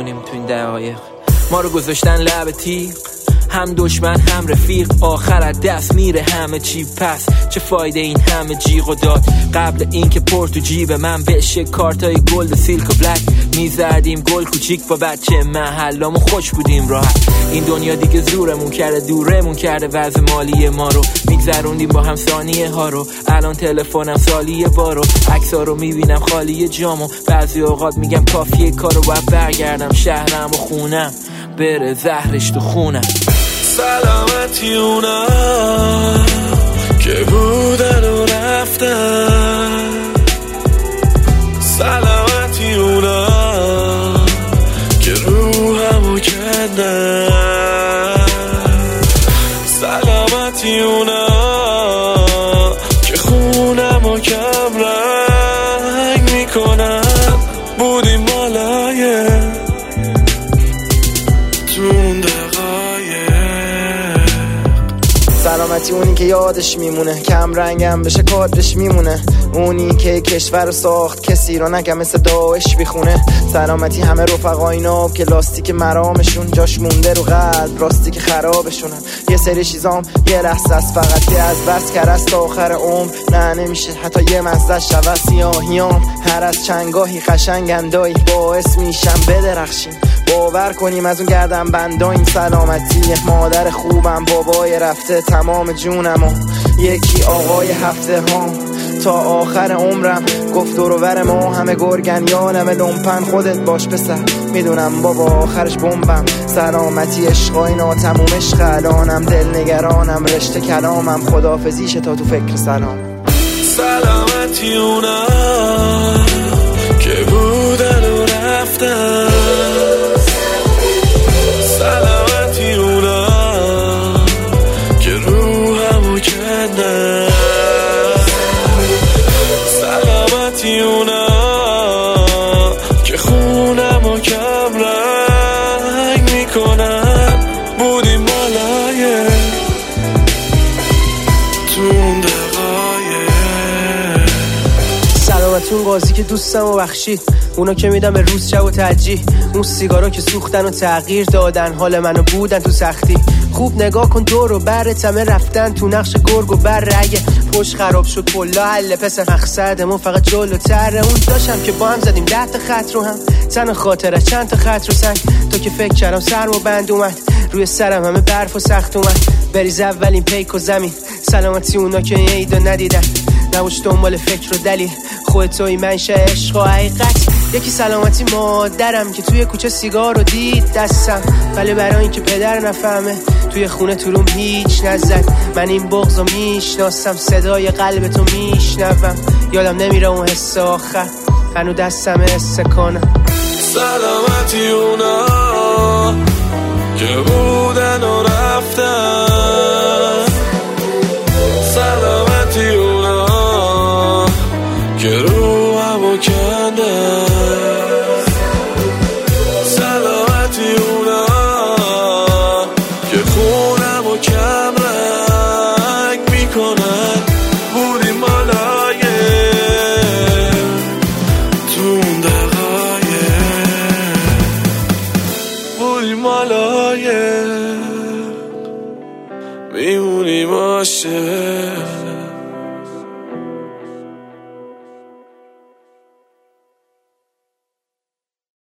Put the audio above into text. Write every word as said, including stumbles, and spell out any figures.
میمونیم تو این دقایق. ما رو گذاشتن لب تیغ، هم دشمن هم رفیق، آخر از دست میره همه چی. پس چه فایده این همه جیغ و داد؟ قبل این که پر تو جیب من بشه کارتای گلد سیلک و بلک، میزدیم گل کوچیک با بچه محلامو خوش بودیم راحت. این دنیا دیگه زورمون کرده، دورمون کرده وضع مالی ما رو، میگذروندیم با هم ثانیه ها رو. الان تلفنم سالیه بارو، عکسا رو میبینم خالی جامو. بعضی اوقات میگم کافیه کارو باید برگردم شهرم و خونم بره زهرش تو خونم. سلامتی اونا که بودن و رفتن، سلامتی اونا که روحمو کندن، سلامتی اونا که خونمو کم رنگ میکنن. بودیم بالای تون سلامتی اونی که یادش میمونه، کم رنگم بشه کادرش میمونه. اونی که کشور رو ساخت کسی رو نگم مثل داعش بیخونه. سلامتی همه رفقای ناب که لاستیک مرامشون جاش مونده رو قلب، راستی که خرابشونن. یه سری چیزام یه لحظه است فقط، یه از بس کرست تا آخر عمر نه نمیشه حتی یه مزده شود. سیاهیام هر از چنگاهی قشنگندایی باعث میشم بدرخشیم. باور کنیم از اون گردم بندا این سلامتی. مادر خوبم بابای رفته تمام جونمو، یکی آقای هفته ها تا آخر عمرم گفت دورور ما همه گرگن یانم لومپن خودت باش پسر. میدونم بابا آخرش بمبم. سلامتی عشقای ناتموم عشق الانم، دل نگرانم رشته کلامم. خدافزیشه تا تو فکر سلام. سلامتی اونا که بودن و رفتن، سلامتی اونا که روحمو کندن، سلامتی اونا که خونمو کم رنگ میکنن. بودیم بالای تون دقایق. سلامتون قاضی که دوستمو بخشید، اونا که میدم به روز شب و ترجیح، اون سیگارا که سوختن و تغییر دادن حال منو بودن تو سختی. خوب نگاه کن دور و برت همه رفتن تو نقش گرگ و بر. اگه پشت خراب شد کلا حل پسر، مقصدمون فقط جلوتره. اون داشتم که با هم زدیم ده تا خط رو هم، تن خاطره چند تا خط رو سنگ. تو که فکر کردم سرم و بند اومد، روی سرم همه برف و سخت اومد. بریز اولین پیک و زمین. سلامتی اونا که این عیدو ندیدن، نباش دنبال فکر و دلیل. خودتوی منشه عشق و حقیقت. یکی سلامتی مادرم که توی کوچه سیگار رو دید دستم، ولی برای این که پدر نفهمه توی خونه تو روم هیچ نزد. من این بغضو میشناسم، صدای قلبتو میشنوم. یادم نمیره اون حس آخر، هنو دستم حس کنم. سلامتی اونا که بودن و رفتن، سلامتی اونا که روحمو کندن، سلامتی اونا که خونمو کم رنگ میکنن. بودیم بالای تون دقایق، بودیم بالای میمونیم عاشق.